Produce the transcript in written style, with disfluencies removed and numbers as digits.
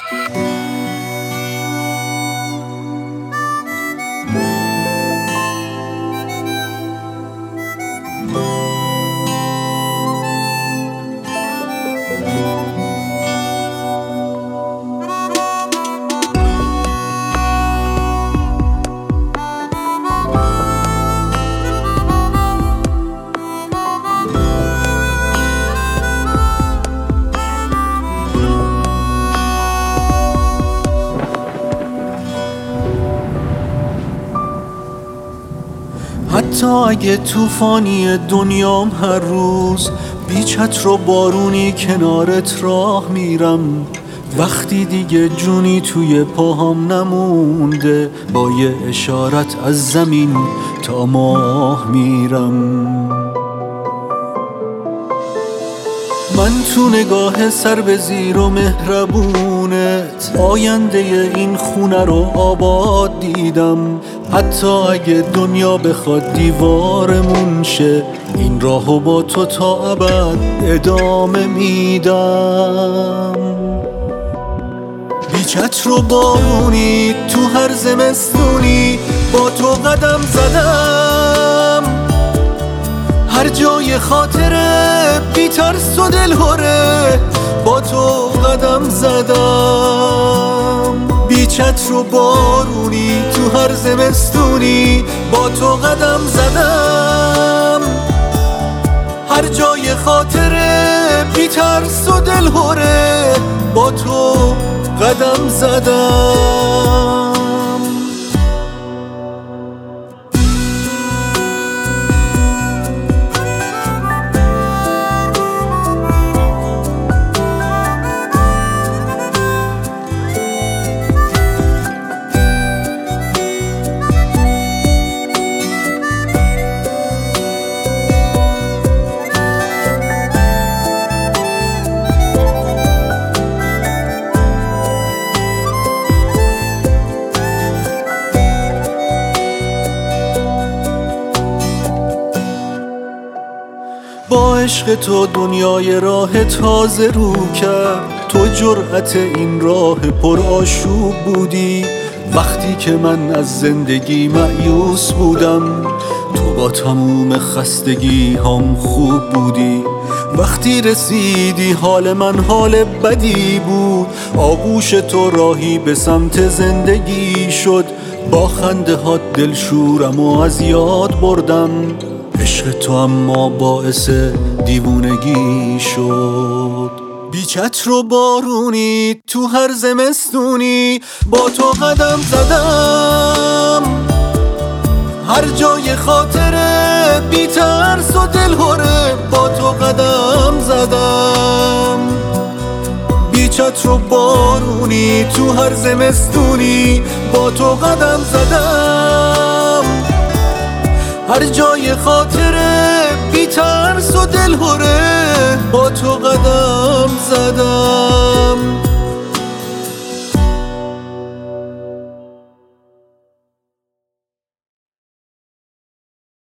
حتی اگه طوفانی دنیام هر روز بی چتر و بارونی کنارت راه میرم، وقتی دیگه جونی توی پاهام نمونده با یه اشارت از زمین تا ماه میرم. من تو نگاه سر به زیر و مهربونت آینده این خونه رو آباد دیدم. حتی اگه دنیا بخواد دیوارمون شه، این راهو با تو تا ابد ادامه میدم. بی چتر و بارونی تو هر زمستونی با تو قدم زدم، هر جای خاطره بی ترس و دلهوره با تو قدم زدم. بی چتر و بارونی تو هر زمستونی با تو قدم زدم، هر جای خاطره بی ترس و دلهوره با تو قدم زدم. با عشق تو دنیای راه تازه رو کرد، تو جرأت این راه پر آشوب بودی. وقتی که من از زندگی مایوس بودم، تو با تموم خستگی هم خوب بودی. وقتی رسیدی حال من حال بدی بود، آغوش تو راهی به سمت زندگی شد. با خنده ها دلشورم و از یاد بردم، عشق تو اما باعث دیوونگی شد. بی چتر و بارونی تو هر زمستونی با تو قدم زدم، هر جای خاطره بی ترس و دلهوره با تو قدم زدم. بی چتر و بارونی تو هر زمستونی با تو قدم زدم، هر جای خاطره بی ترس و دلهوره با تو قدم